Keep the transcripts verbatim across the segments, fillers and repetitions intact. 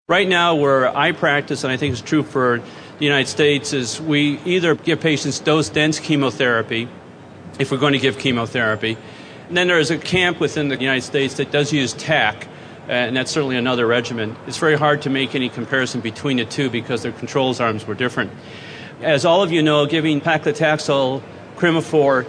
Right now, where I practice, and I think it's true for the United States, is we either give patients dose-dense chemotherapy, if we're going to give chemotherapy. And then there's a camp within the United States that does use T A C, and that's certainly another regimen. It's very hard to make any comparison between the two because their controls arms were different. As all of you know, giving paclitaxel, Crimafor,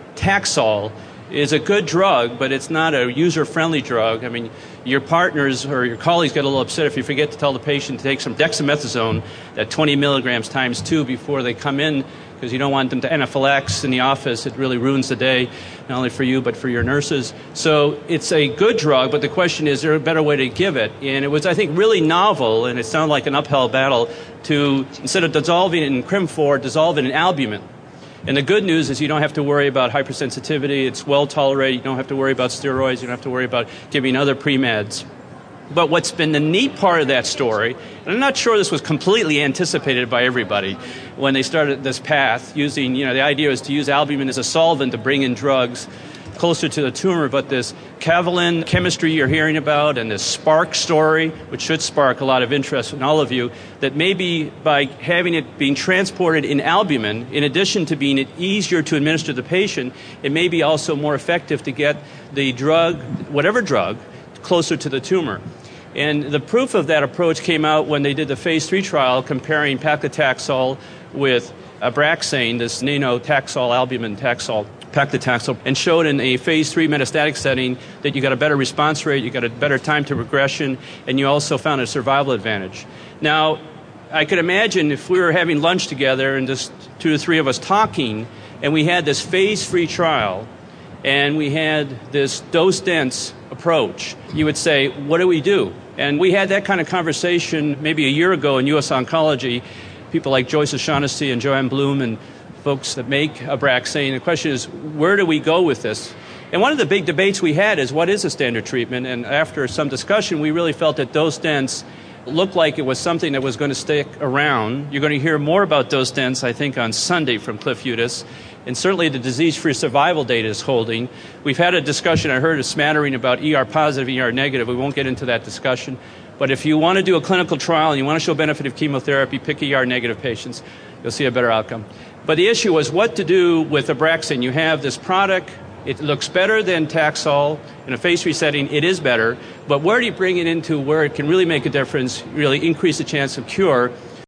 Taxol is a good drug, but it's not a user-friendly drug. I mean, your partners or your colleagues get a little upset if you forget to tell the patient to take some dexamethasone at twenty milligrams times two before they come in, because you don't want them to anaphylax in the office. It really ruins the day, not only for you, but for your nurses. So it's a good drug, but the question is, is there a better way to give it? And it was, I think, really novel, and it sounded like an uphill battle, to, instead of dissolving it in Crimafor, dissolve it in albumin. And the good news is you don't have to worry about hypersensitivity. It's well tolerated. You don't have to worry about steroids. You don't have to worry about giving other pre-meds. But what's been the neat part of that story, and I'm not sure this was completely anticipated by everybody when they started this path, using, you know, the idea is to use albumin as a solvent to bring in drugs closer to the tumor, but this Cavalin chemistry you're hearing about and this SPARC story, which should spark a lot of interest in all of you, that maybe by having it being transported in albumin, in addition to being easier to administer to the patient, it may be also more effective to get the drug, whatever drug, closer to the tumor. And the proof of that approach came out when they did the phase three trial comparing paclitaxel with Abraxane, this nano-taxol, albumin taxol, paclitaxel, and showed in a phase three metastatic setting that you got a better response rate, you got a better time to regression, and you also found a survival advantage. Now, I could imagine if we were having lunch together and just two or three of us talking, and we had this phase three trial, and we had this dose-dense approach, you would say, what do we do? And we had that kind of conversation maybe a year ago in U S Oncology. People like Joyce O'Shaughnessy and Joanne Bloom and folks that make Abraxane. The question is, where do we go with this? And one of the big debates we had is, what is a standard treatment? And after some discussion, we really felt that dose-dense looked like it was something that was going to stick around. You're going to hear more about dose-dense, I think, on Sunday from Cliff Eudes. And certainly the disease-free survival data is holding. We've had a discussion, I heard a smattering about E R positive, E R negative. We won't get into that discussion. But if you want to do a clinical trial and you want to show benefit of chemotherapy, pick E R negative patients. You'll see a better outcome. But the issue was what to do with Abraxane. You have this product. It looks better than Taxol. In a phase three setting, it is better. But where do you bring it into where it can really make a difference, really increase the chance of cure?